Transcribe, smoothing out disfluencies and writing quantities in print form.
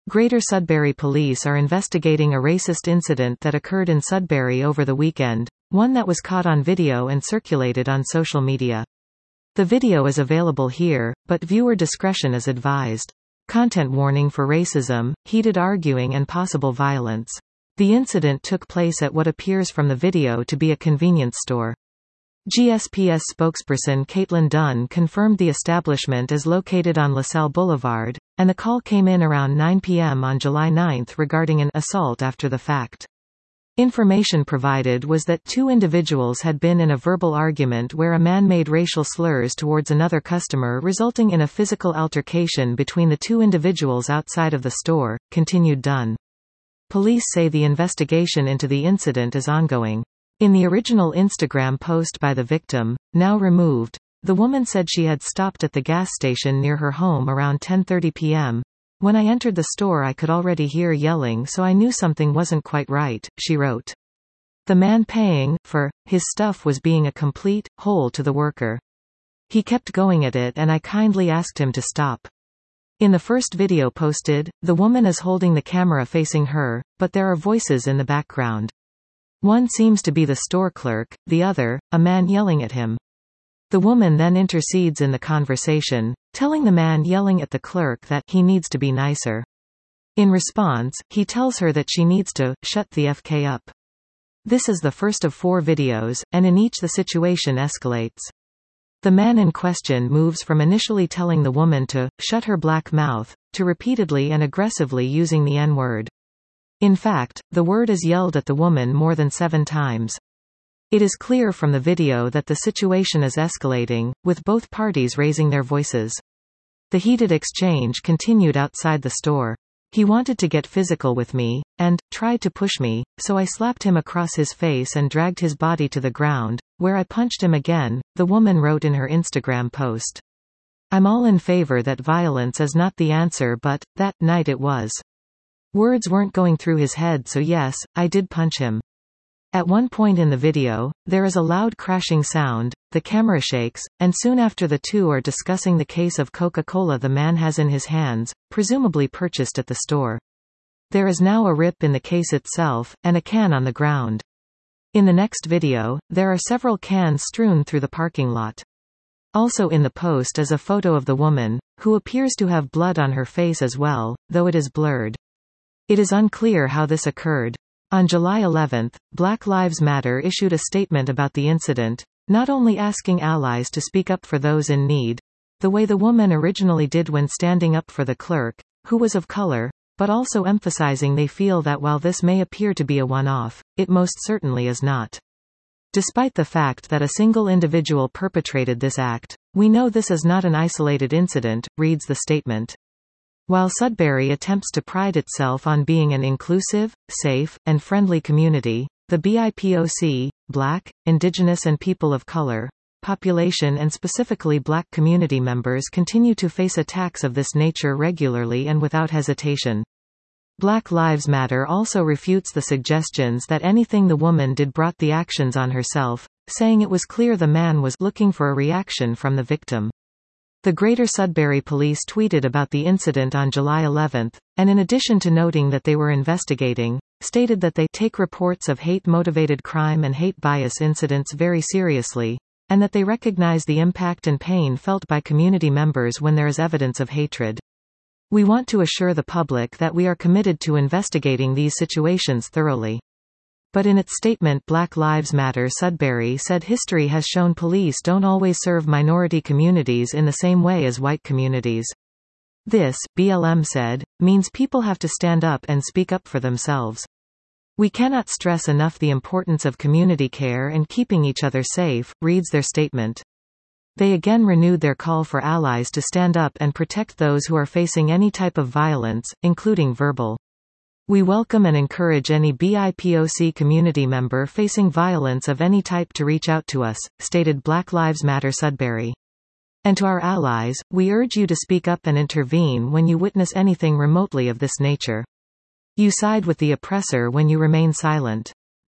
Greater Sudbury Police are investigating a racist incident that occurred in Sudbury over the weekend, one that was caught on video and circulated on social media. The video is available here, but viewer discretion is advised. Content warning for racism, heated arguing and possible violence. The incident took place at what appears from the video to be a convenience store. GSPS spokesperson Caitlin Dunn confirmed the establishment is located on LaSalle Boulevard, and the call came in around 9 p.m. on July 9 regarding an assault after the fact. Information provided was that two individuals had been in a verbal argument where a man made racial slurs towards another customer, resulting in a physical altercation between the two individuals outside of the store, continued Dunn. Police say the investigation into the incident is ongoing. In the original Instagram post by the victim, now removed, the woman said she had stopped at the gas station near her home around 10:30 p.m. When I entered the store I could already hear yelling, so I knew something wasn't quite right, she wrote. The man paying for his stuff was being a complete hole to the worker. He kept going at it and I kindly asked him to stop. In the first video posted, the woman is holding the camera facing her, but there are voices in the background. One seems to be the store clerk, the other, a man yelling at him. The woman then intercedes in the conversation, telling the man yelling at the clerk that he needs to be nicer. In response, he tells her that she needs to shut the FK up. This is the first of 4 videos, and in each the situation escalates. The man in question moves from initially telling the woman to shut her black mouth, to repeatedly and aggressively using the N-word. In fact, the word is yelled at the woman more than 7 times. It is clear from the video that the situation is escalating, with both parties raising their voices. The heated exchange continued outside the store. He wanted to get physical with me, and tried to push me, so I slapped him across his face and dragged his body to the ground, where I punched him again, the woman wrote in her Instagram post. I'm all in favor that violence is not the answer, but that night it was. Words weren't going through his head, so yes, I did punch him. At one point in the video, there is a loud crashing sound, the camera shakes, and soon after the two are discussing the case of Coca-Cola the man has in his hands, presumably purchased at the store. There is now a rip in the case itself, and a can on the ground. In the next video, there are several cans strewn through the parking lot. Also in the post is a photo of the woman, who appears to have blood on her face as well, though it is blurred. It is unclear how this occurred. On July 11, Black Lives Matter issued a statement about the incident, not only asking allies to speak up for those in need, the way the woman originally did when standing up for the clerk, who was of color, but also emphasizing they feel that while this may appear to be a one-off, it most certainly is not. Despite the fact that a single individual perpetrated this act, we know this is not an isolated incident, reads the statement. While Sudbury attempts to pride itself on being an inclusive, safe, and friendly community, the BIPOC, Black, Indigenous and People of Color, population and specifically Black community members continue to face attacks of this nature regularly and without hesitation. Black Lives Matter also refutes the suggestions that anything the woman did brought the actions on herself, saying it was clear the man was looking for a reaction from the victim. The Greater Sudbury Police tweeted about the incident on July 11, and in addition to noting that they were investigating, stated that they take reports of hate-motivated crime and hate bias incidents very seriously, and that they recognize the impact and pain felt by community members when there is evidence of hatred. We want to assure the public that we are committed to investigating these situations thoroughly. But in its statement, Black Lives Matter Sudbury said history has shown police don't always serve minority communities in the same way as white communities. This, BLM said, means people have to stand up and speak up for themselves. We cannot stress enough the importance of community care and keeping each other safe, reads their statement. They again renewed their call for allies to stand up and protect those who are facing any type of violence, including verbal. We welcome and encourage any BIPOC community member facing violence of any type to reach out to us, stated Black Lives Matter Sudbury. And to our allies, we urge you to speak up and intervene when you witness anything remotely of this nature. You side with the oppressor when you remain silent.